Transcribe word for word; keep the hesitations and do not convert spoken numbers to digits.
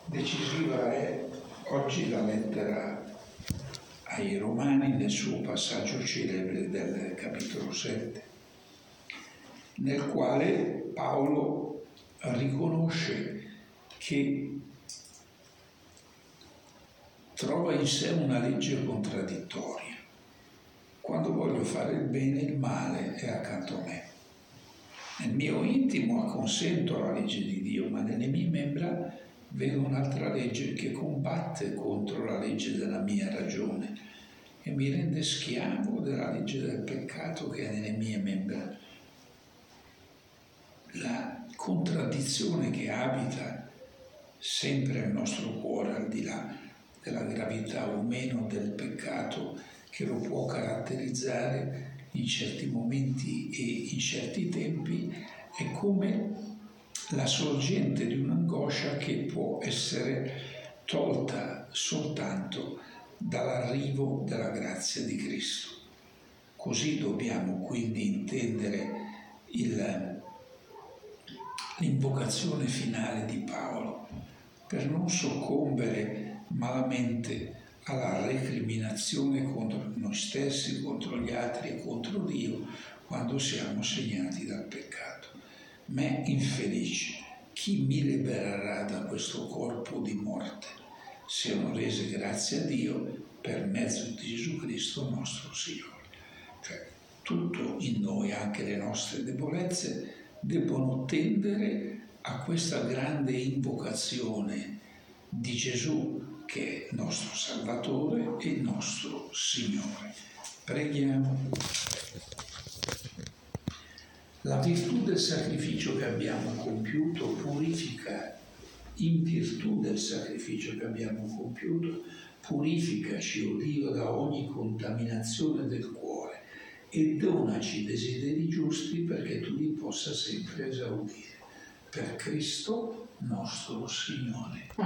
Decisiva è oggi la lettera ai Romani nel suo passaggio celebre del capitolo sette, nel quale Paolo riconosce che trova in sé una legge contraddittoria. Quando voglio fare il bene, il male è accanto a me. Nel mio intimo acconsento alla legge di Dio, ma nelle mie membra vedo un'altra legge che combatte contro la legge della mia ragione e mi rende schiavo della legge del peccato che è nelle mie membra. La contraddizione che abita sempre il nostro cuore, al di là della gravità o meno del peccato che lo può caratterizzare in certi momenti e in certi tempi, è come la sorgente di un'angoscia che può essere tolta soltanto dall'arrivo della grazia di Cristo. Così dobbiamo quindi intendere il, l'invocazione finale di Paolo, per non soccombere malamente alla recriminazione contro noi stessi, contro gli altri e contro Dio quando siamo segnati dal peccato. Me infelice, chi mi libererà da questo corpo di morte? Siano rese grazie a Dio per mezzo di Gesù Cristo nostro Signore. Cioè, tutto in noi, anche le nostre debolezze, debbono tendere a questa grande invocazione di Gesù, che è nostro Salvatore e nostro Signore. Preghiamo. La virtù del sacrificio che abbiamo compiuto purifica, in virtù del sacrificio che abbiamo compiuto, purificaci, o Dio, da ogni contaminazione del cuore e donaci desideri giusti perché tu li possa sempre esaudire. Per Cristo nostro Signore.